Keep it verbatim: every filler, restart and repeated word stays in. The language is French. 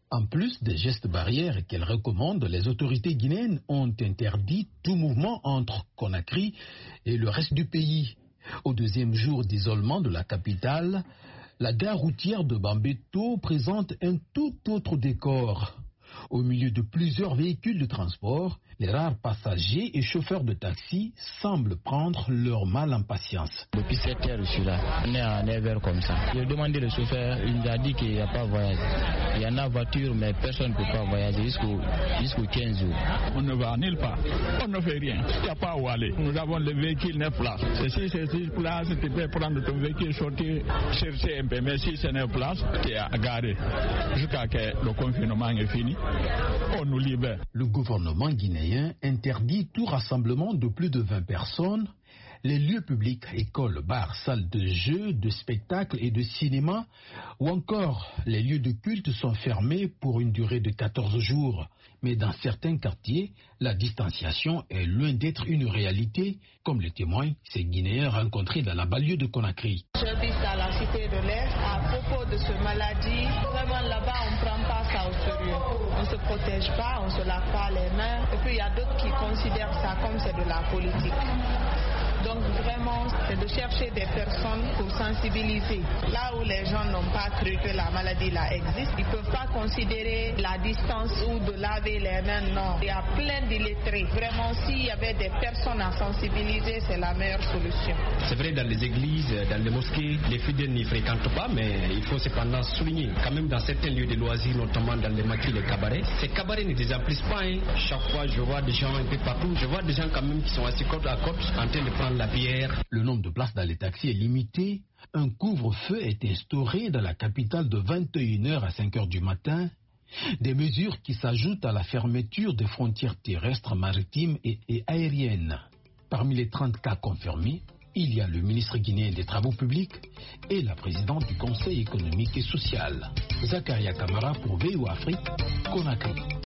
En plus des gestes barrières qu'elle recommande, les autorités guinéennes ont interdit tout mouvement entre Conakry et le reste du pays. Au deuxième jour d'isolement de la capitale, la gare routière de Bambeto présente un tout autre décor. Au milieu de plusieurs véhicules de transport, les rares passagers et chauffeurs de taxi semblent prendre leur mal en patience. Depuis sept heures, je suis là. On est à neuf heures comme ça. J'ai demandé au chauffeur, il nous a dit qu'il n'y a pas de voyage. Il y en a voiture, mais personne ne peut pas voyager jusqu'au jusqu'au quinze jours. On ne va nulle part. On ne fait rien. Il n'y a pas où aller. Nous avons les véhicules neuf places. Et si c'est six places, tu peux prendre ton véhicule, sortir, chercher un peu. Mais si c'est neuf places, tu es à garer. Jusqu'à ce que le confinement est fini, on nous libère. Le gouvernement guinéen interdit tout rassemblement de plus de vingt personnes. Les lieux publics, écoles, bars, salles de jeux, de spectacles et de cinéma, ou encore les lieux de culte sont fermés pour une durée de quatorze jours. Mais dans certains quartiers, la distanciation est loin d'être une réalité, comme le témoignent ces Guinéens rencontrés dans la banlieue de Conakry. J'habite à la cité de l'Est. À propos de cette maladie, vraiment là-bas, on ne prend pas ça au sérieux. On ne se protège pas, on ne se lave pas les mains. Et puis il y a d'autres qui considèrent ça comme c'est de la politique. Donc vraiment, c'est de chercher des personnes pour sensibiliser. Là où les gens n'ont pas cru que la maladie là existe, ils ne peuvent pas considérer la distance ou de laver les mains, non. Il y a plein d'illettrés. Vraiment, s'il y avait des personnes à sensibiliser, c'est la meilleure solution. C'est vrai, dans les églises, dans les mosquées, les fidèles n'y fréquentent pas, mais il faut cependant souligner, quand même dans certains lieux de loisirs, notamment dans les maquis, les cabarets, ces cabarets ne désemplissent pas. Hein. Chaque fois, je vois des gens un peu partout, je vois des gens quand même qui sont assis côte à côte en train de prendre la bière. Le nombre de places dans les taxis est limité. Un couvre-feu est instauré dans la capitale de vingt et une heures à cinq heures du matin. Des mesures qui s'ajoutent à la fermeture des frontières terrestres, maritimes et, et aériennes. Parmi les trente cas confirmés, il y a le ministre guinéen des Travaux publics et la présidente du Conseil économique et social. Zakaria Kamara pour V O Afrique, Conakry.